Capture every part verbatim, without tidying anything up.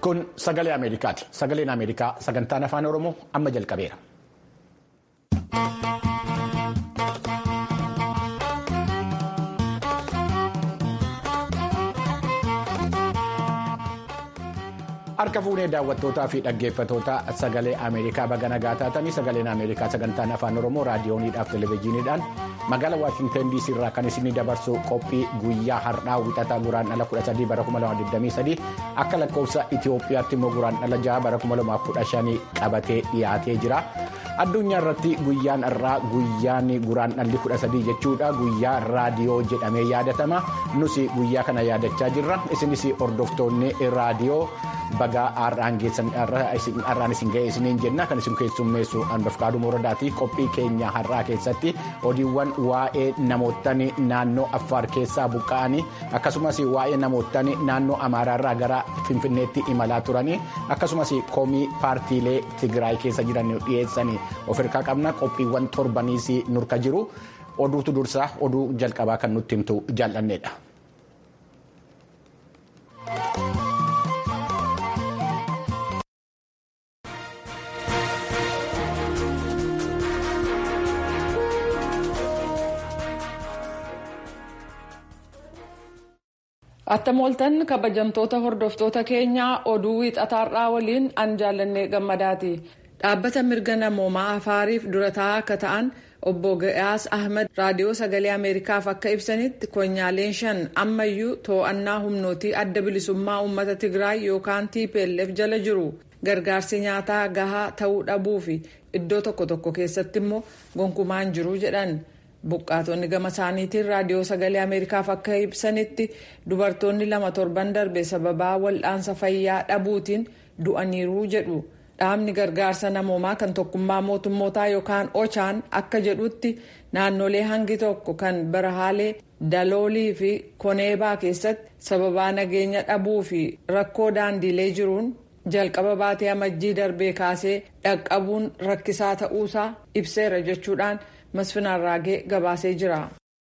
Kun sagalee Ameerikaati. Sagaleen Ameerikaa sagantaan afaan Oromoo amma jalqabeera. Harka fuunee daawwattootaa fi dhaggeeffattoota sagalee Ameerikaa baga nagaa taatanii sagaleen Ameerikaa sagantaan afaan Oromoo raadiyooniidhaaf televezyiiniidhaan magaalaa Waashintan D C irraa kan isinii dabarsu qophii guyyaa har'aa wixataa guraandhala kudha sadii bara kuma lama digdamii sadii akka lakkoofsa Itoophiyaatti immoo guraandhala jaha bara kuma lamaaf kudha shanii qabatee dhiyaatee jira. Addunyaa irratti guyyaan har'aa guyyaan guraandhalli kudha sadii jechuudha. Guyyaa raadiyoo jedhamee yaadatama. Nus guyyaa kana yaadachaa jirra. Isinis hordoftoonni raadiyoo baga har'aan isin ga'e isiniin jenna. Kan isin keessummeessu Anbafqaaduu Mooradaati. Qophii keenya har'aa keessatti oduuwwan waa'ee namoottan naannoo Affaar keessaa buqqa'anii akkasumas waa'ee namoottan naannoo Amaaraarraa gara Finfinneetti imalaa turanii akkasumas komii paartiilee Tigraay keessa jiran dhiyeessanii of hirkaa qabna. Qophiiwwan torbaniis nurka jiru. Oduutu dursaa oduu jalqabaa kan nutti himtu jaallanneedha. Attamooltan kabajamtoota hordoftoota keenyaa oduu wixataarraa waliin an jaallannee gammadaati. Dhaabbata mirga namoomaa Afaariif durataa akka ta'an obbo Gayaas Ahmed raadiyoo sagalee Ameerikaaf akka ibsanitti konyaaleen shan ammayyuu to'annaa humnootii adda bilisummaa uummata Tigraay yookaan T P L F jala jiru. Gargaarsi nyaataa gahaa ta'uu dhabuu fi iddoo tokko tokko keessatti immoo gonkumaan jiru jedhan. Buqqaatonni gama isaaniitiin raadiyoo sagalee Ameerikaaf akka ibsanitti dubartoonni lama torban darbe sababaa wal'aansa fayyaa dhabuutiin du'aniiru jedhu. Dhaabni gargaarsa namoomaa kan tokkummaa mootummootaa yookaan ochaan akka jedhutti naannolee hangi tokko kan barahaalee daloolii fi koneebaa keessatti sababaa nageenya dhabuu fi rakkoo daandiilee jiruun jalqaba baatee amajjii darbee kaasee dhaqqabuun rakkisaa ta'uusaa ibseera jechuudhaan Masfinaa Raagee gabaasee jira.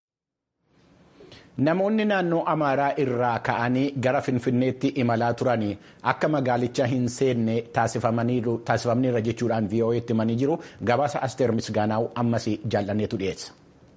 Namoonni naannoo Amaaraa irraa ka'anii gara Finfinneetti imalaa turanii akka magaalicha hin seenne taasifamaniirra jechuudhaan V O Etti himanii jiru. Gabaasa Asteer Misgaanaaw ammas jaallanneetu dhiyeessa.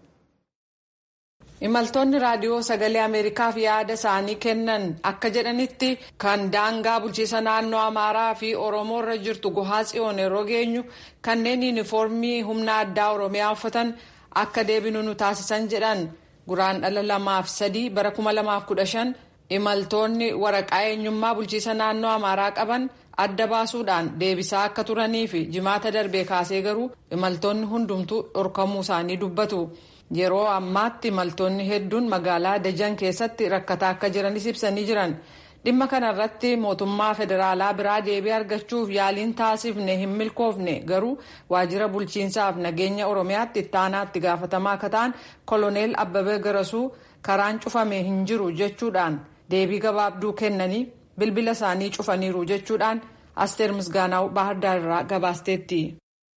Imaltoonni raadiyoo sagalee Ameerikaaf yaada isaanii kennan akka jedhanitti kan daangaa bulchiisa naannoo Amaaraa fi Oromoo irra jirtu Gohaa Tsiyoon yeroo geenyu kanneen yuunifoormii humna addaa Oromiyaa uffatan akka deebinu nu taasisan jedhan. Guraandhala lamaaf sadii bara kuma lamaaf kudha shan imaltoonni waraqaa eenyummaa bulchiisa naannoo Amaaraa qaban adda baasuudhaan deebisaa akka turanii fi jimaata darbee kaasee garuu imaltoonni hundumtuu dhorkamuu isaanii dubbatu. Yeroo ammaatti imaltoonni hedduun magaalaa Dajan keessatti rakkataa akka jiranis ibsanii jiran. Dhimma kanarratti mootummaa federaalaa biraa deebii argachuuf yaaliin taasifne hin milkoofne garuu waajjira bulchiinsaaf nageenya Oromiyaatti ittaanaatti gaafatamaa akka ta'an koloneel Abbabee Garasuu karaan cufame hin jiru jechuudhaan deebii gabaabduu kennanii bilbila isaanii cufaniiru jechuudhaan Asteer Misgaanaaw Baahirdaar irraa gabaasteetti.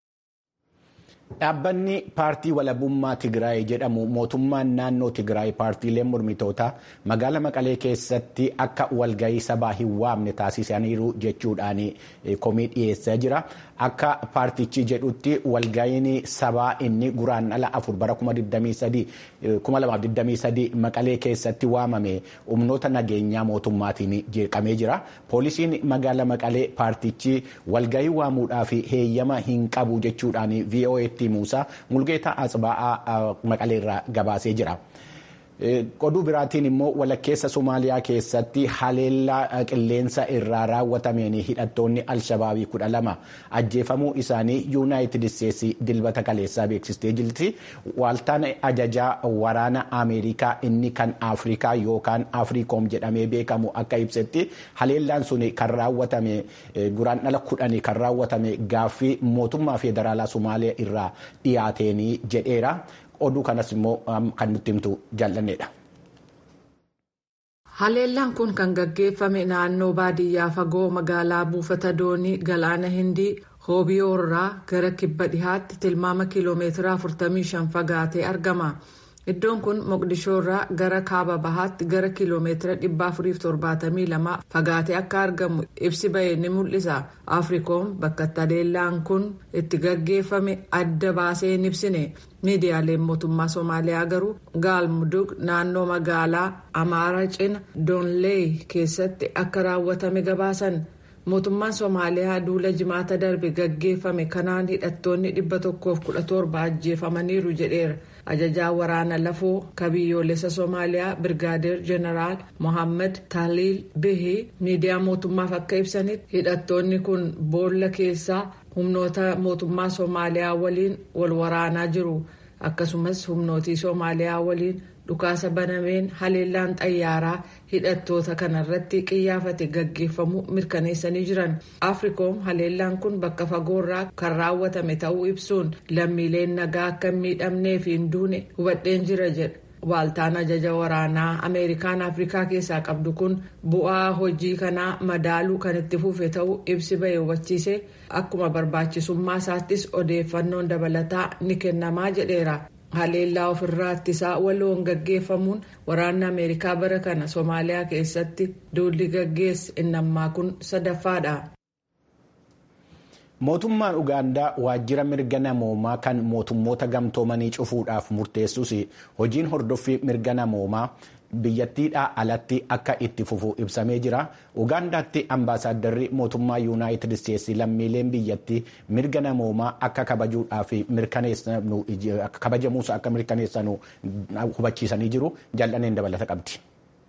Dhaabbanni paartii walabummaa Tigraay jedhamu mootummaan naannoo Tigraay paartiileen mormitootaa magaalaa Maqalee keessatti akka walgahii sabaa hin waamne taasisaniiru jechuudhaan komii dhiyeessaa jira. Akka paartichi jedhutti walgahiin sabaa inni guraandhala afur bara kuma lamaaf digdamii sadii Maqalee keessatti waamame humnoota nageenyaa mootummaatiin jeeqamee jira. Poolisiin magaalaa Maqalee paartichi walgahii waamuudhaaf heeyyama hin qabu jechuudhaan V O A Muusaa Mulgeetaa Asbaa'aa Maqaleerraa gabaasee jira. Oduu biraatiin immoo walakkeessa Somaaliyaa keessatti haleellaa qilleensa irraa raawwatameen hidhattoonni Alshabaabii kudha lama ajjeefamuu isaanii Yuunaayitid Isteetsi dilbata kaleessaa beeksistee jirti. Waaltaan ajajaa waraana Ameerikaa inni kan Afrikaa yookaan Afriikoom jedhamee beekamu akka ibsetti haleellaan sun kan raawwatame guraandhala kudhanii kan raawwatame gaaffii mootummaa federaalaa Somaaliyaa irraa dhiyaateen jedheera. Oduu kanas immoo kan nutti himtu jaallanneedha. Haleellaan kun kan gaggeeffame naannoo baadiyyaa fagoo magaalaa buufata doonii galaana Hindii Hoobiyoorraa gara kibba dhihaatti tilmaama kiiloomeetira afurtamii shan fagaatee argama. Iddoon kun Moqdishoo irraa gara kaaba bahaatti gara kiiloomeetira dhibba afuriif torbaatamii lama fagaatee akka argamu ibsi bahee ni mul'isa. Afriikoom bakka haleellaan kun itti gaggeeffame adda baasee hin ibsine. Miidiyaaleen mootummaa Somaaliyaa garuu Gaalmudug naannoo magaalaa Amaara cina Doonleey keessatti akka raawwatame gabaasan. Mootummaan Somaaliyaa duula jimaata darbe gaggeeffame kanaan hidhattoonni dhibba tokkoof kudha torba ajjeefamaniiru jedheera. Ajajaa waraana lafoo kabiyyoolessa Somaaliyaa Birgaadeer Jeneraal Mohammed Taaliil Bihii miidiyaa mootummaaf akka ibsanitti hidhattoonni kun boolla keessaa humnoota mootummaa Somaaliyaa waliin wal waraanaa jiru. Akkasumas humnootii Somaaliyaa waliin dhukaasa banameen haleellaan xayyaaraa hidhattoota kanarratti qiyyaafate gaggeeffamu mirkaneessanii jiran. Afriikoom haleellaan kun bakka fagoorraa kan raawwatame ta'uu ibsuun lammiileen nagaa akka hin miidhamnee fi hin duune hubadheen jira jedha. Waaltaan ajaja waraanaa Ameerikaan Afrikaa keessaa qabdu kun bu'aa hojii kanaa madaaluu kan itti fufe ta'uu ibsi bahee hubachiise. Akkuma barbaachisummaa isaattis odeeffannoon dabalataa ni kennamaa jedheera. Haleellaa ofirraa ittisaa waloon gaggeeffamuun waraanni Ameerikaa bara kana Somaaliyaa keessatti duulli gaggeesse innammaa kun sadaffaadha. Mootummaan Ugaandaa waajjira mirga namoomaa kan mootummoota gamtoomanii cufuudhaaf murteessus hojiin hordoffii mirga namoomaa biyyattiidhaa alatti akka itti fufu ibsamee jira. Ugaandaatti ambaasaaddarri mootummaa yuunaayitid isteetsi lammiileen biyyattii mirga namoomaa akka kabajuudhaaf kabajamuusa akka mirkaneessanu hubachiisanii jiru. Jal'aneen dabalata qabdi.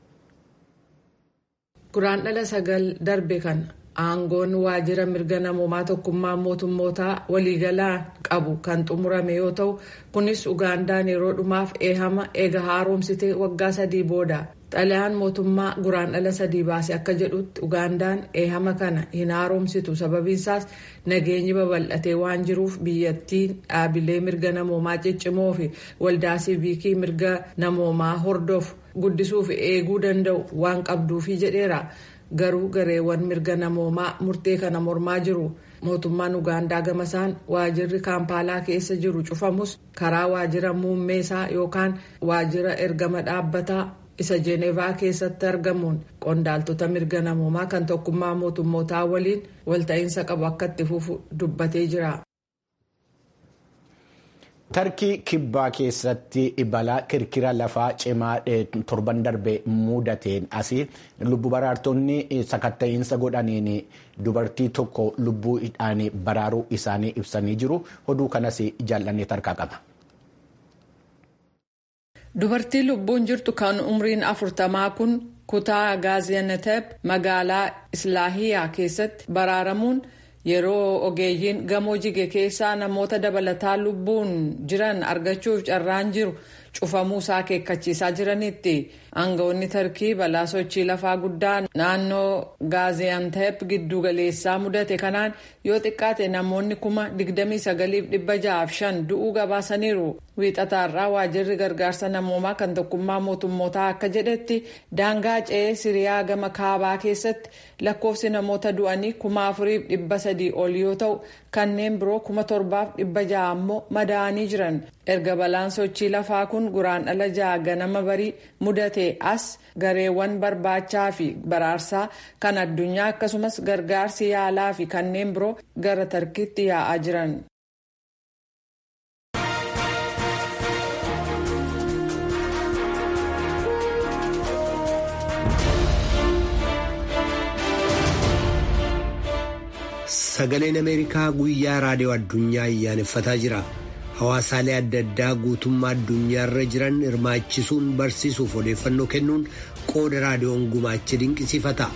Guraandhala sagal darbe kan aangoon waajjira mirga namoomaa tokkummaa mootummootaa waliigalaa qabu kan xumurame yoo ta'u kunis Ugaandaan yeroo dhumaaf eehama eega haaromsite waggaa sadii booda. Xalayaan mootummaa guraandhala sadii baase akka jedhutti Ugaandaan eehama kana hin haaromsitu sababiinsaas nageenyi babal'atee waan jiruuf biyyattiin dhaabilee mirga namoomaa ciccimoo fi waldaa siiviikii mirga namoomaa hordofu guddisuuf eeguu danda'u waan qabduufi jedheera. Garuu gareewwan mirga namoomaa murtee kana mormaa jiru. Mootummaan Ugaandaa gamasaan waajjirri Kaampaalaa keessa jiru cufamus karaa waajjira muummeesaa yookaan waajjira ergama dhaabbataa isa Jeenevaa keessatti argamuun qondaaltota mirga namoomaa kan tokkummaa mootummootaa waliin walta'iinsa qabu akka itti fufu dubbatee jira. Tarkii kibbaa keessatti balaa kirkira lafaa cimaa torban darbe mudateen asii lubbu baraartonni sakatta'iinsa godhaniin dubartii tokko lubbuudhaan baraaruu isaanii ibsanii jiru. Oduu kanas jaallannee tarkaa qaba. Dubartii lubbuun jirtu kan umriin afurtamaa kun kutaa Gaaziyantep magaalaa Islaahiyaa keessatti baraaramuun yeroo ogeeyyiin gamoo jige keessaa namoota dabalataa lubbuun jiran argachuuf carraan jiru cufamuu isaa akeekkachiisaa jiranitti. Aangawoonni Tarkii balaa sochii lafaa guddaa naannoo Gaaziyantep giddu galeessaa mudate kanaan yoo xiqqaate namoonni kuma digdamii sagaliif dhibba ja'aaf shan du'uu gabaasaniiru. Wiixataarraa waajjirri gargaarsa namoomaa kan tokkummaa mootummootaa akka jedhetti daangaa ce'ee Siriyaa gama kaabaa keessatti lakkoofsi namoota du'anii kuma afuriif dhibba sadii ol yoo ta'u kanneen biroo kuma torbaaf dhibba ja'a ammoo madaa'anii jiran. Erga balaan sochii lafaa kun guraandhala ja'a ganama barii mudate as gareewwan barbaachaa fi baraarsaa kan addunyaa akkasumas gargaarsi yaalaa fi kanneen biroo gara Tarkiitti yaa'aa jiran. Sagaleen Ameerikaa guyyaa raadiyoo addunyaa ayyaaneffataa jira. Hawaasaalee adda addaa guutummaa addunyaarra jiran hirmaachisuun barsiisuuf odeeffannoo kennuun qooda raadiyoon gumaache dinqisiifata.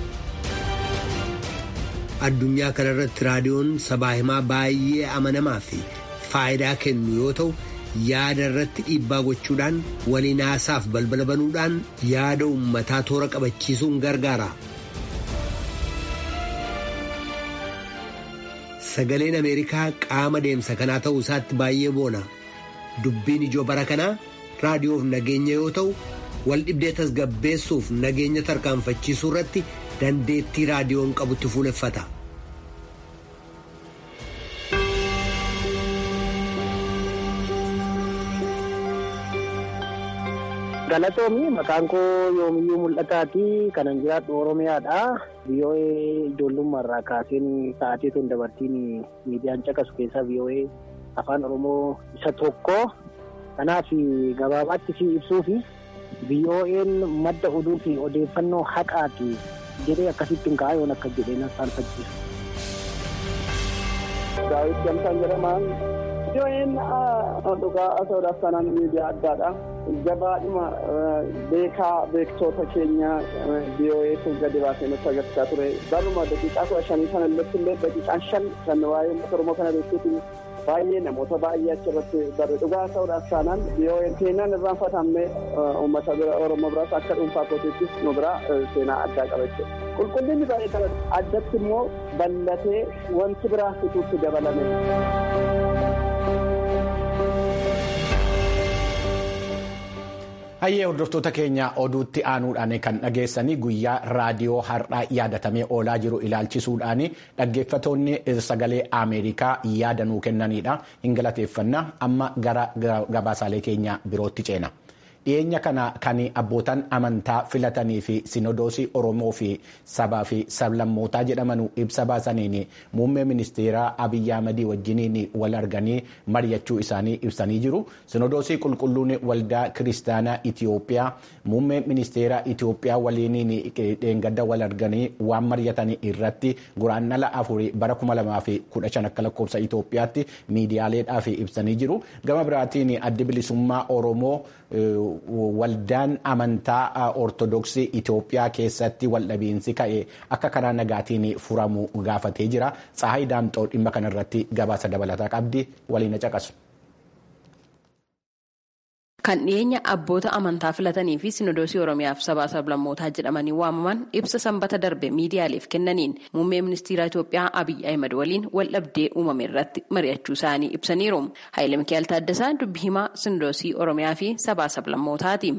Addunyaa kanarratti raadiyoon sabaa himaa baay'ee amanamaa fi faayidaa kennu yoo ta'u yaada irratti dhiibbaa gochuudhaan waliin haasaaf balbala banuudhaan yaada uummataa toora qabachiisuun gargaara. Sagaleen Ameerikaa qaama deemsa kanaa ta'uu isaatti baay'ee boona. Dubbiin ijoo bara kanaa raadiyoof nageenya yoo ta'u wal dhibdee tasgabbeessuuf nageenya tarkaanfachiisuu irratti dandeettii raadiyoon qabutti fuuleffata. Galatoomi maqaan koo yoomiyyuu mul'ataati kanan jiraadhu Oromiyaadha. V O A ijoollummaarraa kaaseen sa'aatii tun dabartiin miidiyaan caqasu keessaa V O A afaan Oromoo isa tokko. Kanaaf gabaabaatti si ibsuu fi V O A'n madda oduu fi odeeffannoo haqaati jedhee akkasittiin kaa'ee akka jedhee na saalfachiisu. Daawit Gamtaan jedhamaan V O A'n dhugaa asoodaaf kanaan miidiyaa addaadha. Gabaadhuma beekaa beektoota keenya V O A kun gadi baasee nutti agarsiisaa ture. Baruma daqiiqaa kudha shanii sana irratti illee daqiiqaan shan kan waa'ee uummata Oromoo kana beekuutiin baay'ee namoota baay'ee achirratti barre dhugaa ta'uudhaaf taanaan V O A seenaan irraanfatamne uummata Oromoo biraas akka dhuunfaa kootiittis nu biraa seenaa addaa qaba jechuudha. Qulqullinni baay'ee qaba. Addatti immoo bal'atee wanti biraa fituutti dabalame. Hayyee hordoftoota keenya oduutti aanuudhaan kan dhageessanii guyyaa raadiyoo har'aa yaadatamee oolaa jiru ilaalchisuudhaan dhaggeeffatoonni sagalee Ameerikaa yaada nuu kennanidha. Hin galateeffanna amma gara gabaasaalee keenya birootti ceena. Dhiyeenya kana kan abbootaan amantaa filatanii fi sinodoosii Oromoo fi sabaa fi sablammootaa jedhaman ibsa baasaniin muummee ministeeraa Abiyyi Ahmedii wajjiniin wal arganii mari'achuu isaanii ibsanii jiru. Sinodoosii qulqulluun waldaa kiristaanaa Itiyoophiyaa muummee ministeeraa Itiyoophiyaa waliin dheengadda wal arganii waan mari'atanii irratti guraandhala afurii bara kuma lamaa fi kudha shan akka lakkoofsa Itiyoophiyaatti miidiyaaleedhaaf ibsanii jiru. Gama biraatiin addi bilisummaa Oromoo waldaan amantaa ortodoksii Itiyoophiyaa keessatti waldhabiinsi ka'e akka karaa nagaatiin furamu gaafatee jira. Tsahaay Daamxoo dhimma kanarratti gabaasa dabalataa qabdi waliin caqasu. Kan dhiyeenya abboota amantaa filatanii fi sinodoosii Oromiyaaf sabaa sablammootaa jedhamanii waamaman ibsa sanbata darbe miidiyaaleef kennaniin muummee ministeera Itoophiyaa Abiyyi Ahmed waliin wal dhabdee uumame irratti mari'achuu isaanii ibsaniiru. Haayile Mikaa'el Taaddasaa dubbi himaa sinodoosii Oromiyaa fi sabaa sablammootaati.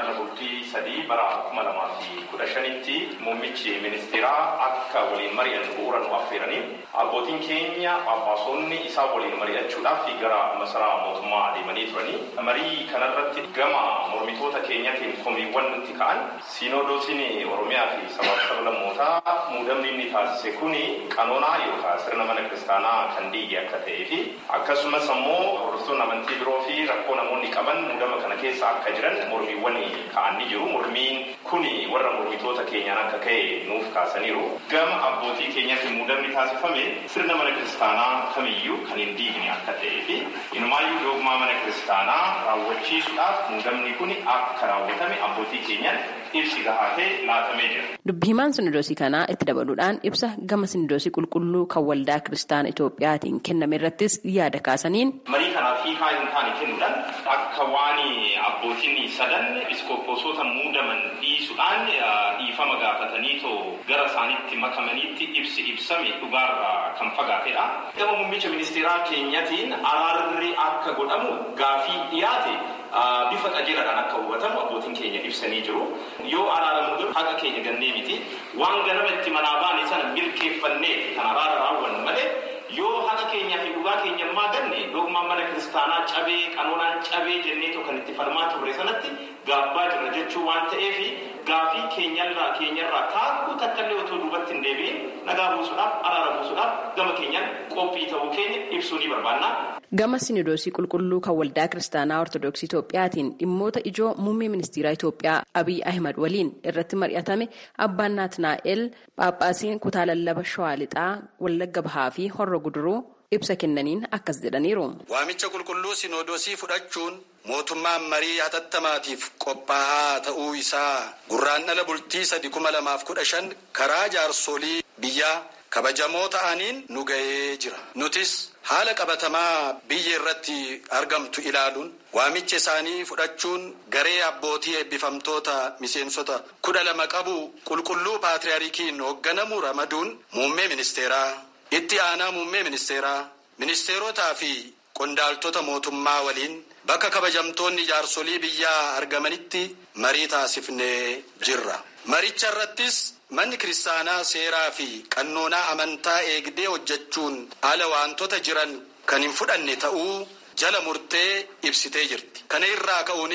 bara kuma lamaa fi kudha shanitti muummichi ministeeraa akka waliin mari'an bu'uura nu affeeranii abbootiin keenya Phaaphaasonni isaa waliin mari'achuudhaaf gara masaraa mootummaa adeemanii turanii marii kanarratti gama mormitoota keenyatiin komiiwwan nutti ka'an siinodoosiin Oromiyaa fi sabaa sablammootaa muudamni inni taasise kuni qanoonaa yookaan sirna mana kiristaanaa kan diige akka ta'ee fi akkasumas ammoo hordoftoonni amantii biroo fi rakkoo namoonni qaban muudama kana keessa akka jiran mormiiwwan ka'anii jiru. Mormiin kuni warra mormitoota keenyaan akka ka'e nuuf kaasaniiru. Gama abbootii keenyaatiin muudamni taasifame sirna mana kiristaanaa kamiyyuu kan hin diigne akka ta'ee fi inumaayyuu doogmaa mana kiristaanaa raawwachiisuudhaaf muudamni kuni akka raawwatame abbootii keenyaan ibsi gahaa ta'e laatamee jira. Dubbi himaan sinodoosii kanaa itti dabaluudhaan ibsa gama sinodoosii qulqulluu kan waldaa kiristaana Itoophiyaatiin kenname irrattis yaada kaasaniin. Marii kanaaf hiikaa hin taane kennuudhaan akka waan abbootiin sadan episkoopoosota muudaman dhiisuudhaan dhiifama gaafatanii too gara isaaniitti makamaniitti ibsi ibsame dhugaarraa kan fagaatedha. Gama muummicha ministeeraa keenyatiin araarri akka godhamu gaafii dhiyaate bifa qajeeladhaan akka hubatamu abbootiin keenya ibsanii jiru. Yoo araaramu jiru haqa keenya gannee miti waan ganama itti manaa baane sana milkeeffannee kan araara raawwannu malee yoo haqa keenyaa fi dhugaa keenya ammaa ganne doogmaan mana kiristaanaa cabee qanoonaan cabee jenneetoo kan itti falmaa turre sanatti gaabbaa jirra jechuu waan ta'eef gaafii keenyarraa keenyarraa taakuu takkaallee otoo duubatti hin deebiin nagaa buusuudhaaf araara buusuudhaaf gama keenyaan qophii ta'uu keenya ibsuu ni barbaanna. Gama sinodoosii qulqulluu kan waldaa kiristaanaa ortodoksii Itoophiyaatiin dhimmoota ijoo muummee ministeeraa Itoophiyaa Abiyyi Ahmed waliin irratti mari'atame abbaan Naatnaa'el Phaaphaasiin kutaa lallaba Shawaa Lixaa Wallagga Bahaa fi Horro Guduruu ibsa kennaniin akkas jedhaniiru. Waamicha qulqulluu sinodoosii fudhachuun mootummaan marii hatattamaatiif qophaa'aa ta'uu isaa gurraandhala bultii sadi kuma lamaaf kudha shan karaa jaarsolii biyyaa kabajamoo ta'aniin nu ga'ee jira. Nutis haala qabatamaa biyya irratti argamtu ilaaluun waamicha isaanii fudhachuun garee abbootii eebbifamtoota miseensota kudha lama qabu qulqulluu paatriyaarikiin hoogganamu ramaduun muummee ministeeraa itti aanaa muummee ministeeraa ministeerotaa fi qondaaltota mootummaa waliin bakka kabajamtoonni jaarsolii biyyaa argamanitti marii taasifnee jirra. Maricha irrattis manni kiristaanaa seeraa fi qannoonaa amantaa eegdee hojjechuun ala waantota jiran kan hin fudhanne ta'uu jala murtee ibsitee jirti. Kana irraa ka'uunis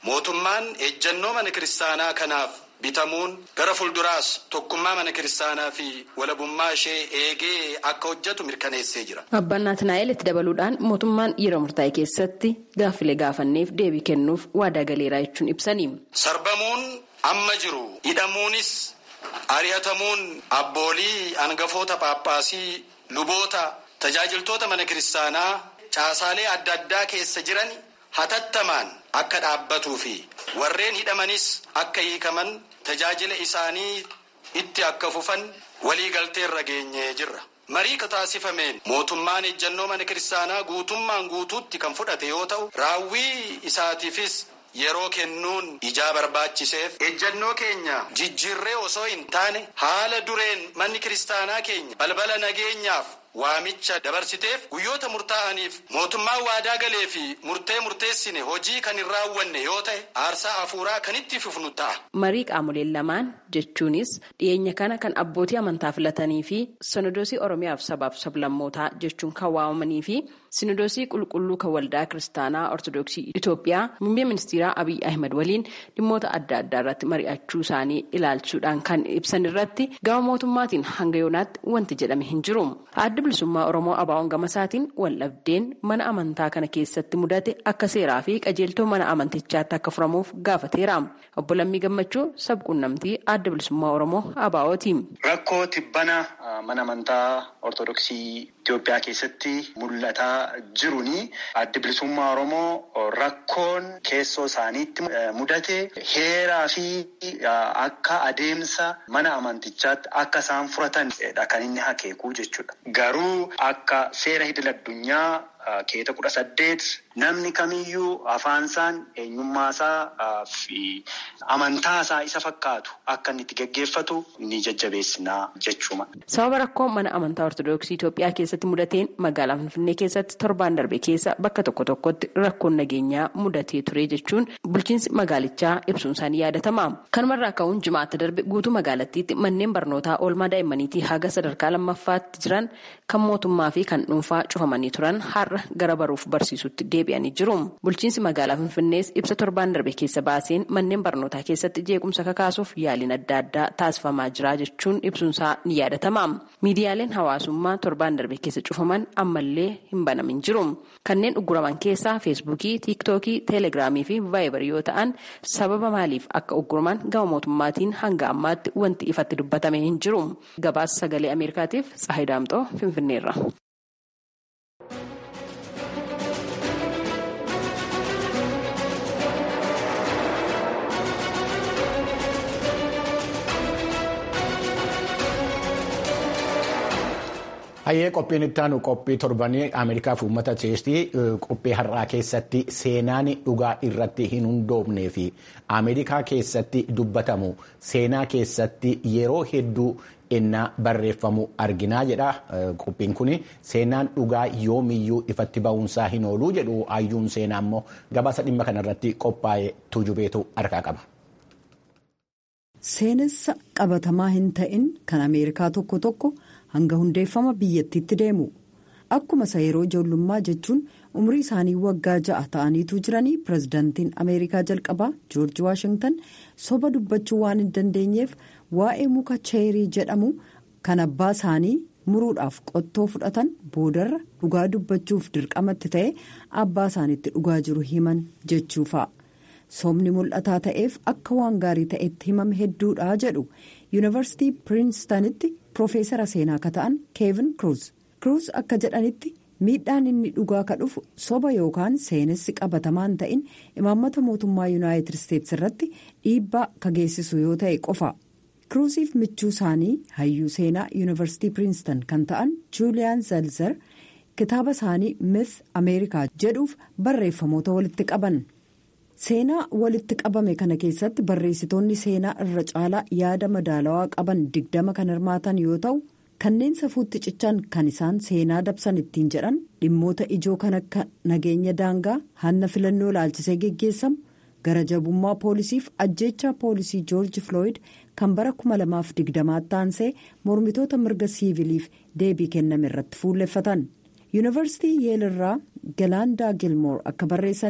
mootummaan ejjennoo mana kiristaanaa kanaaf bitamuun gara fuulduraas tokkummaa mana kiristaanaa fi walabummaa ishee eegee akka hojjetu mirkaneessee jira. Abbaan Naatnaa'el itti dabaluudhaan mootummaan yeroo murtaa'e keessatti gaaffilee gaafanneef deebii kennuuf waadaa galeeraa jechuun ibsanii. Sarbamuun amma jiru hidhamuunis ari'atamuun abboolii hangafoota paappaasii luboota tajaajiltoota mana kiristaanaa caasaalee adda addaa keessa jiran hatattamaan akka dhaabbatuu fi warreen hidhamanis akka hiikaman tajaajila isaanii itti akka fufan waliigalteerra geenyee jirra. Marii taasifameen mootummaan ejjennoo mana kiristaanaa guutummaan guutuutti kan fudhate yoo ta'u raawwii isaatiifis yeroo kennuun ijaa barbaachiseef ejjennoo keenya jijjiirree osoo hin taane haala dureen manni kiristaanaa keenya balbala nageenyaaf waamicha dabarsiteef guyyoota murtaa'aniif mootummaan waadaa galee fi murtee murteessine hojii kan hin raawwanne yoo ta'e aarsaa hafuuraa kan itti fufnu ta'a. Marii qaamoleen lamaan jechuunis dhiyeenya kana kan abbootii amantaa filatanii fi sinodoosii Oromiyaaf sabaaf sablammootaa jechuun kan waamamanii fi sinodoosii qulqulluu kan waldaa kiristaanaa Ortodoksii Itoophiyaa muummee ministeeraa Abiy Ahmed waliin dhimmoota adda addaa irratti mari'achuu isaanii ilaalchuudhaan kan ibsan irratti gama mootummaatiin hanga yoonaatti wanti jedhame hin jiru. Adda bilisummaa Oromoo Abaa'oon Gamasaatiin waldhabdeen mana amantaa kana keessatti mudate akka seeraa fi qajeeltoo mana amantichaatti akka furamuuf gaafateera. Obbo Lammii Gammachuu sabquunnamtii adda bilisummaa Oromoo Abaa'ooti. Rakkoo tibbana mana amantaa Ortodoksii Itoophiyaa keessatti mul'ataa jiruni adda bilisummaa Oromoo rakkoon keessoo isaaniitti mudate heeraa fi akka adeemsa mana amantichaatti akka isaan furatanidha kan inni akeekuu jechuudha. Garuu akka seera idil addunyaa keeta kudha saddeet namni kamiyyuu afaansaan eenyummaasaa fi amantaasaa isa fakkaatu akka inni itti gaggeeffatu ni jajjabeessinaa jechuudha. Sababa rakkoo mana amantaa Ortodoksii Itoophiyaa keessatti mudateen magaalaa Finfinnee keessatti torbaan darbe keessa bakka tokko tokkotti rakkoon nageenyaa mudatee ture jechuun bulchiinsi magaalichaa ibsuun isaanii yaadatama. Kanumarraa ka'uun jimaata darbe guutuu magaalattiitti manneen barnootaa oolmaa daa'immaniitii haga sadarkaa lammaffaatti jiran kan mootummaa fi kan dhuunfaa cufamanii turan har'a gara baruuf barsiisutti deebi'anii jiru. Bulchiinsi magaalaa Finfinnees ibsa torbaan darbe keessa baaseen manneen barnootaa keessatti jeequmsa kakaasuuf yaaliin adda addaa taasifamaa jira jechuun ibsuunsaa ni yaadatama. Miidiyaaleen hawaasummaa torbaan darbe keessa cufaman ammallee hin banamin jiru. Kanneen ugguraman keessaa feesbuukii, tiiktookii, teelegiraamii fi vaayibarii yoo ta'an sababa maaliif akka ugguraman gama mootummaatiin hanga ammaatti wanti ifatti dubbatame hin jiru. Gabaasa sagalee Ameerikaatiif Tsahayi Daamxoo Finfinneerra. Hayyee qophiin itti aanu qophii torbanii Ameerikaa fi uummata isheetii qophii har'aa keessatti seenaan dhugaa irratti hin hundoofnee fi Ameerikaa keessatti dubbatamu seenaa keessatti yeroo hedduu innaa barreeffamu arginaa jedha. Qophiin kun seenaan dhugaa yoomiyyuu ifatti ba'uunsaa hin ooluu jedhu hayyuun seenaa immoo gabaasa dhimma kanarratti qophaa'ee tujubeetu harkaa qaba. Seenessa qabatamaa hin ta'in kan Ameerikaa tokko tokko hanga hundeeffama biyyattiitti deemu akkuma isa yeroo ijoollummaa jechuun umrii isaanii waggaa ja'a ta'aniitu jiranii pirezidaantiin Ameerikaa jalqabaa Joorji Waashingtan soba dubbachuu waan hin dandeenyeef waa'ee muka cheerii jedhamu kan abbaa isaanii muruudhaaf qottoo fudhatan boodarra dhugaa dubbachuuf dirqamatti ta'e abbaa isaaniitti dhugaa jiru himan jechuufa. Soomni mul'ataa ta'eef akka waan gaarii ta'etti himame hedduudha jedhu yuunivarsiitii Piriinstanitti Profeesara seenaa akka ta'an Keevin Kruuz. Kruuz akka jedhanitti miidhaan inni dhugaa ka dhufu soba yookaan seenessi qabatamaan ta'in imaammata mootummaa Yuunaayitid Isteetsi irratti dhiibbaa ka geessisu yoo ta'e qofa. Kruuziif michuu isaanii hayyuu seenaa yuunivarsiitii Piriinstan kan ta'an Juuliyaan Zalzer kitaaba isaanii Myth Ameerikaa jedhuuf barreeffamoota walitti qaban. Seenaa walitti qabame kana keessatti barreessitoonni seenaa irra caalaa yaada madaalawaa qaban digdama kan hirmaatan yoo ta'u kanneen safuutti cichan kan isaan seenaa dabsan ittiin jedhan dhimmoota ijoo kan akka nageenya daangaa hanna filannoo laalchisee geggeessamu gara jabummaa poolisiif ajjeechaa poolisii joorji Floyd kan bara kuma lamaaf digdamaatti aansee mormitoota mirga siiviliif deebii kenname irratti fuulleffatan. Yuunivarsiitii Yeelirraa Galaandaa Gilmoor akka barreessanitti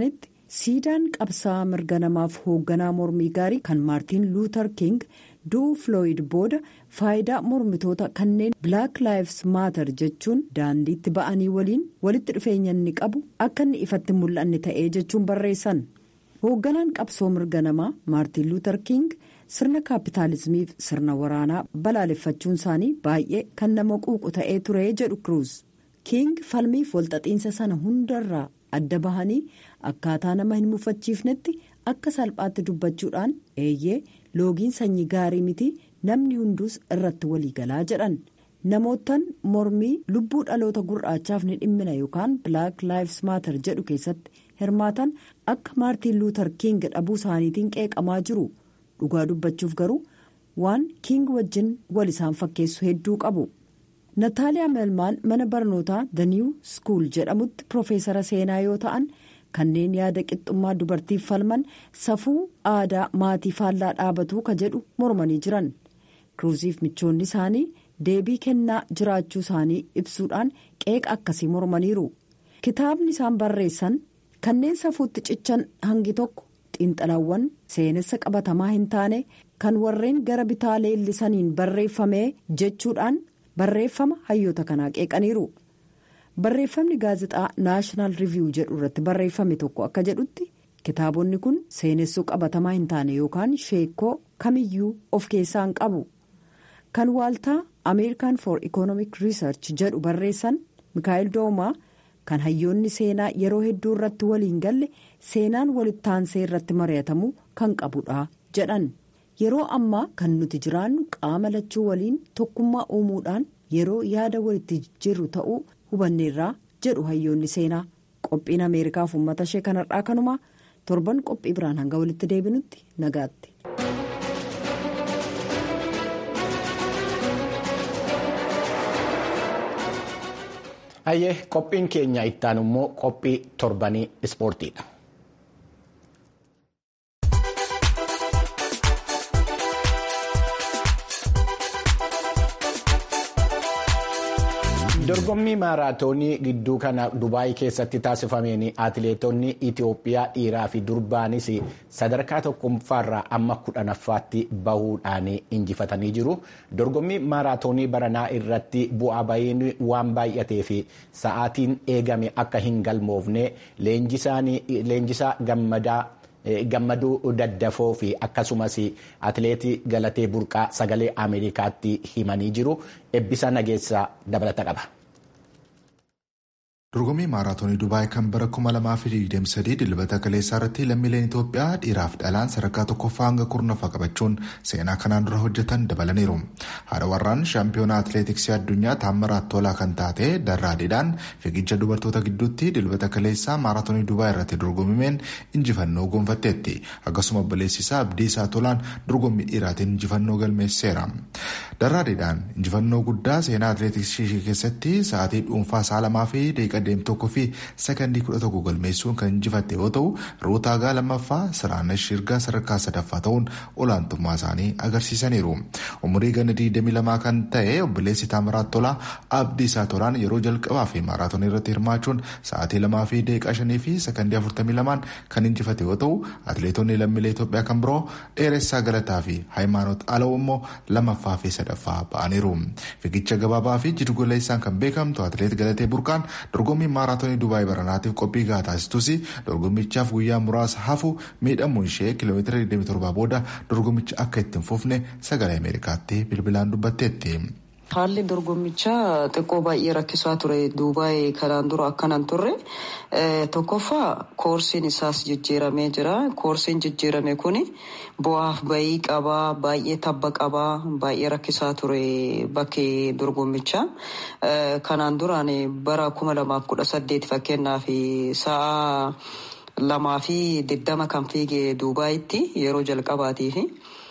siidaan qabsaa'aa mirga namaaf hoogganaa mormii gaarii kan maartiin luuter king du'uu filooyid booda faayidaa mormitoota kanneen black lives matter jechuun daandiitti ba'anii waliin walitti dhufeenya inni qabu akka inni ifatti mul'anne ta'ee jechuun barreessan. hoogganaan qabsoo mirga namaa maartiin luuter king sirna kaapitaalizimiif sirna waraanaa balaaleffachuun isaanii baay'ee kan nama quuqu ta'ee ture jedhu kruuz. king falmiif walxaxiinsa sana hundarraa adda bahanii akkaataa nama hin mufachiifnetti akka salphaatti dubbachuudhaan eeyyee loogiin sanyii gaarii miti namni hunduus irratti waliigalaa jedhan. namootaan mormii lubbuu dhaloota gurraachaaf ni dhimmina yookaan black lives matter jedhu keessatti hirmaatan akka maartiin luuter king dhabuu isaaniitiin qeeqamaa jiru. dhugaa dubbachuuf garuu waan king wajjin wal isaan fakkeessu hedduu qabu. nataaliyaa melmaan mana barnootaa the new school jedhamutti piroofeesara seenaa yoo ta'an kanneen yaada qixxummaa dubartiif falman safuu aadaa maatii faallaa dhaabatuu ka jedhu mormanii jiran. kruuziif michoonni isaanii deebii kennaa jiraachuu isaanii ibsuudhaan qeeqa akkasii mormaniiru. kitaabni isaan barreessan kanneen safuutti cichan hangi tokko xiinxalawwan seenessa qabatamaa hin taane kan warreen gara bitaa leellisaniin barreeffame jechuudhaan barreeffama hayyoota kanaa qeeqaniiru. barreeffamni gaazexaa naashinaal riiviyuu jedhu irratti barreeffame tokko akka jedhutti kitaabonni kun seenessuu qabatamaa hin taane yookaan sheekoo kamiyyuu of keessaa hin qabu. kan waaltaa ameerikaan for ikoonoomiik riisarch jedhu barreessan mikaa'el doomaa kan hayyoonni seenaa yeroo hedduu irratti waliin galle seenaan walitti aansee irratti mari'atamuu kan qabudha jedhan. yeroo ammaa kan nuti jiraannu qaama lachuu waliin tokkummaa uumuudhaan yeroo yaada walitti jirru ta'uu hubanneerraa jedhu hayyoonni seenaa. qophiin ameerikaaf uummata ishee kanarraa kanumaa torban qophii biraan hanga walitti deebinutti nagaatti. Hayyee qophiin keenya ittaan immoo qophii torbanii ispoortiidha. dorgommii maaraatoonii gidduu kana Dubaayii keessatti taasifameen atileetonni Itoophiyaa dhiiraa fi durbaanis sadarkaa tokkoffaarraa amma kudhanaffaatti bahuudhaan injifatanii jiru. Dorgommii maaraatoonii baranaa irratti bu'aa bahiin waan baay'atee fi sa'aatiin eegame akka hin galmoofne leenjisaa gammadaa. gammaduu daddafoo fi akkasumas atileetii Galatee Burqaa sagalee Ameerikaatti himanii jiru. Eebbisaa Nageessaa dabalata qaba. Dorgommii maaraatoonii Dubaayii kan bara kuma lamaa fi digdamii sadii dilbata kaleessaa irratti lammiileen Itoophiyaa dhiiraaf dhalaan sadarkaa tokkoffaa hanga kurnaffaa qabachuun seenaa kanaan dura hojjetan dabalaniiru. Haadha warraan shaampiyoonaa atileetiksii addunyaa Taammiraat Tolaa kan taate Darraadhiidhaan fiigicha dubartoota gidduutti dilbata kaleessaa maaraatoonii Dubaayii irratti dorgomameen injifannoo gonfatteetti. Akkasuma obboleessisaa Abdiisaa Tolaan dorgommii dhiiraatiin injifannoo galmeesseera. Darraadhiidhaan injifannoo guddaa seenaa atileetiksii keessatti sa'aatii dhuunfaa sa'a lamaa fi daqiiqaa deemtee tokkoo fi sekondii kudha tokko galmeessuun kan injifatte yoo ta'u, Ruutaagaa lammaffaa, Siraanesh Shirgaa sadarkaa sadaffaa ta'uun olaantummaa isaanii agarsiisaniiru. Umurii ganna digdamii lamaa kan ta'e obboleessi Taammiraat Tolaa Abdiisaa Tolaan yeroo jalqabaa fi maaraatoonii irratti hirmaachuun sa'aatii lamaa fi daqiiqaa shanii fi sekondii afurtamii lamaan kan injifate yoo ta'u, atileetonni lammiilee Itoophiyaa kan biroo Dheeressaa Galataa fi Hayimaanoot Alaw immoo lammaffaa fi sadaffaa ba'aniiru. Fiigicha gabaabaa fi jidduugaleessaan kan beekamtu atileet Galatee Burqaan dorgommii maaraatoonii Dubaayii baranaatiif qophii gahaa taasistus dorgommichaaf guyyaa muraasa hafu miidhamuun ishee kiiloomeetira digdamii torbaa booda dorgommicha akka itti hin fufne sagalee Ameerikaatti bilbilaan dubbatteetti. Haalli dorgommichaa xiqqoo baay'ee rakkisaa ture. Duubaayii kanaan dura akkanaan turre tokkoffaa koorsiin isaas jijjiiramee jira. Koorsiin jijjiirame kun bu'aaf bayii qabaa, baay'ee tabba qabaa, baay'ee rakkisaa ture bakki dorgommichaa. Kanaan duraan bara kuma lamaaf kudha saddeet fakkeenyaaf sa'a lamaa fi digdama kan fiige Duubaayitti yeroo jalqabaatiif.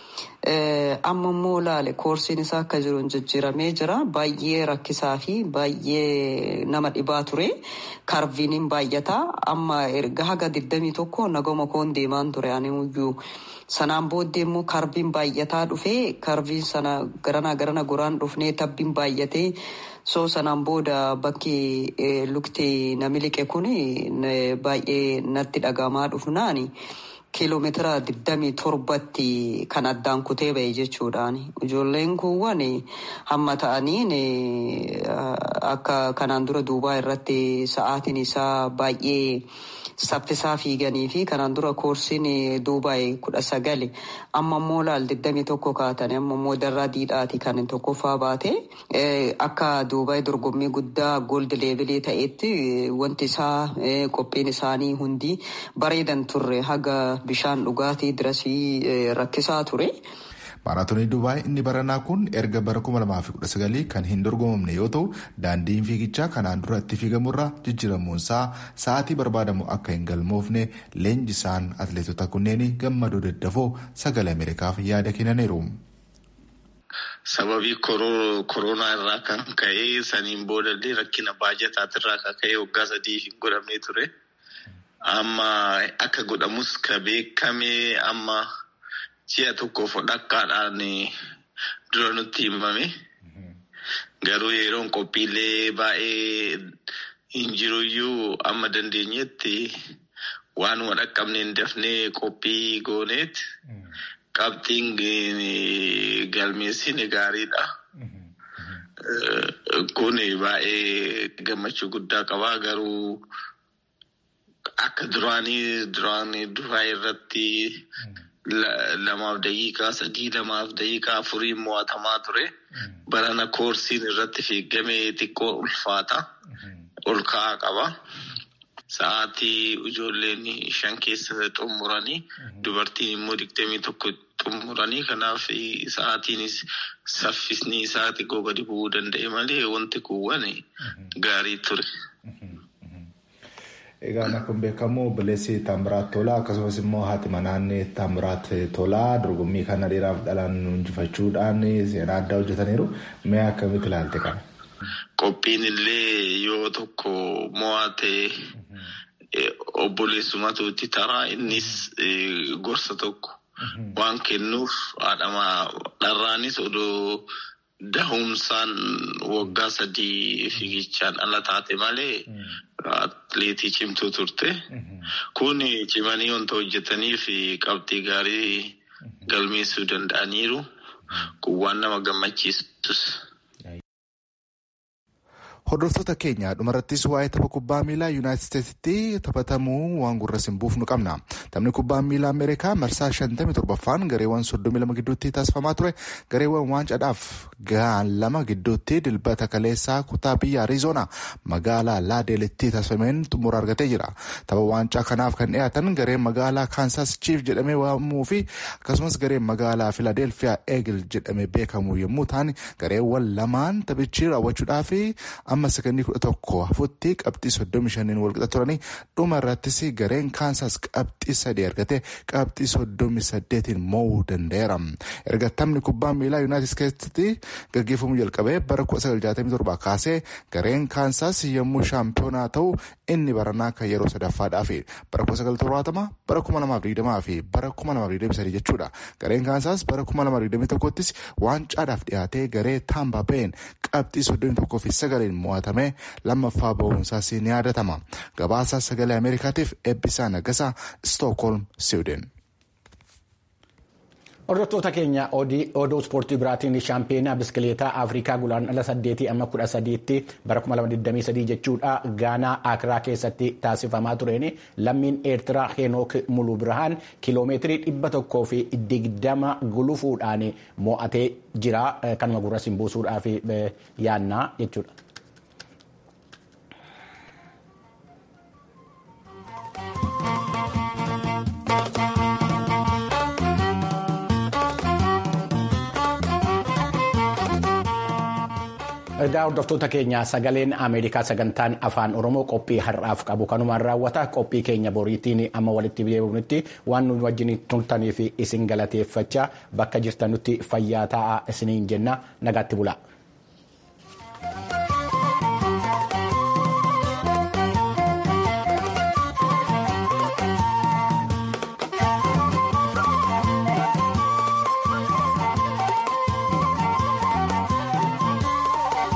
Amma immoo laale koorsiin isaa akka jiru jijjiiramee jira. Baay'ee rakkisaa fi baay'ee nama dhibaa ture. Karviiniin baay'ataa amma erga haga digdamii tokko nagoma koon deemaan ture ani iyyuu. Sanaan booddee immoo karviin baay'ataa dhufee karviin sana garana garana goraan dhufnee tabbiin baay'atee soo sanaan booda bakki luktee nami liqe kun baay'ee natti dhagamaa dhufnaani. Kiiloomeetira digdamii torbatti kan addaan kutee ba'e jechuudhaan ijoolleen kuuwwan hamma ta'aniin akka kanaan dura Duubaa irratti sa'aatiin isaa baay'ee saffisaa fiiganii fi kanaan dura koorsiin Duubaa kudha sagali amma immoo laal digdamii tokko kaatanii amma immoo darraa diidhaati kan tokkoffaa baate akka Duubaa dorgommii guddaa gooldi leebilii ta'etti wanti isaa qophiin isaanii hundi bareedan turre haga bishaan dhugaatii dirasii rakkisaa ture. Maaraatoonii Duubaay inni baranaa kun erga bara kuma lamaa fi kudha sagalii kan hin dorgomamne yoo ta'u daandiin fiigichaa kanaan dura itti fiigamurra jijjiiramuunsaa sa'aatii barbaadamu akka hin galmoofne leenjisaan atleetota kunneen gammadoo daddafoo sagalee Ameerikaaf yaada kennaniiru. Sababii koronaa irraa kan ka'e saniin boodallee rakkina baajataatirraa kan ka'e waggaa sadii hin godhamne ture. Amma akka godhamus ka beekame amma ji'a tokkoof dhakkaadhaan dura nutti himame. Garuu yeroon qophiilee baay'ee hin jiruyyuu amma dandeenyetti waanuma dhaqqabne hin dafnee qophii gooneet qabxiin galmeessine gaariidha. Kun baay'ee gammachuu guddaa qaba garuu. Akka duraanii duraanii duraa irratti lamaaf daqiiqaa sadii lamaaf daqiiqaa afurii mo'atamaa ture. Barana koorsiin irratti fiigamee xiqqoo ulfaata. Ol ka'aa qaba. Sa'aatii ijoolleen shan keessa xumuranii dubartiin immoo digdamii tokko xumuranii kanaaf sa'aatiinis saffisni isaa xiqqoo gadi bu'uu danda'e malee wanti kuuwwan gaarii ture. Egaan akkuma beekamu obboleessi Taamiraat Tolaa akkasumas immoo haati manaa Taamiraat Tolaa dorgommii kana dheeraaf dhalaan injifachuudhaan seenaa addaa hojjetaniiru. Mee akkamitti ilaalte kana? Qophiin illee yoo tokko mo'ate obboleessumatu itti taraa innis gorsa tokko waan kennuuf haadhamaa dharraanis odoo dahumsaan waggaa sadii fiigichaan ala taate malee atleetii cimtuu turte. Kun cimanii wanta hojjetanii fi qabxii gaarii galmeessuu danda'aniiru. Kun waan nama gammachiisus. Hordoftoota keenya dhumarrattis waa'ee tapha kubbaa miilaa Yuunaayitid Isteetsitti taphatamuu waan gurra simbuuf nu qabna. Taphni kubbaa miilaa Ameerikaa marsaa shantamii torbaffaan gareewwan soddomii lama gidduutti taasifamaa ture. Gareewwan waancaadhaaf gahan lama gidduutti dilbata kaleessaa kutaa biyya Arizoonaa magaalaa Laadeelitti taasifameen xumura argatee jira. Tapha waancaa kanaaf kan dhiyaatan gareen magaalaa Kaansaas Chiif jedhamee waamamuu fi akkasumas gareen magaalaa Filaadelfiyaa Eegil jedhamee beekamu yommuu ta'an gareewwan lamaan taphichi raawwachuudhaaf amma sakandii kudha tokko hafuutti qabxii soddomii shaniin walqixa turanii dhuma irrattis gareen Kaansaas qabxii sadii argate qabxii soddomii saddeetiin mo'uu danda'eera. Erga taphni kubbaa miilaa Yuunaayitid Isteetsitti gaggeeffamuu jalqabee bara kudha sagal jaatamii torba kaasee gareen Kaansaas yommuu shaampiyoonaa ta'u inni baranaa kan yeroo sadaffaadhaa fi bara kudha sagal torbaatama bara kuma lamaaf digdamaa fi bara kuma lamaaf digdamii sadii jechuudha. Gareen Kaansaas bara kuma lamaaf digdamii tokkottis waancaadhaaf dhiyaatee garee Taambaa Been qabxii soddomii tokkoo fi sagaleen mo'atamee lammaffaa ba'uunsaas ni yaadatama. Gabaasa sagalee Ameerikaatiif Eebbisaa Nagasaa, Stookholm, Siwiidin. Hordoftoota keenya oduu ispoortii biraatiin shaampiyoonaa biskileetaa Afrikaa gulaandhala saddeetii amma kudha sadiitti bara kuma lama digdamii sadii jechuudha Gaanaa Akiraa keessatti taasifamaa tureen lammiin Eertiraa Heenook Muluu Birhaan kiloomeetirii dhibba tokkoo fi digdama gulufuudhaan mo'atee jira. Kanuma gurra simbuusuudhaaf yaannaa jechuudha. Egaa hordoftoota keenya sagaleen Ameerikaa sagantaan afaan Oromoo qophii har'aaf qabu kanumaan raawwata. Qophii keenya boriitiin amma walitti deebinutti waan nu wajjin turtaniif isin galateeffachaa bakka jirtanutti fayyaa ta'aa isiniin jenna nagaatti bulaa.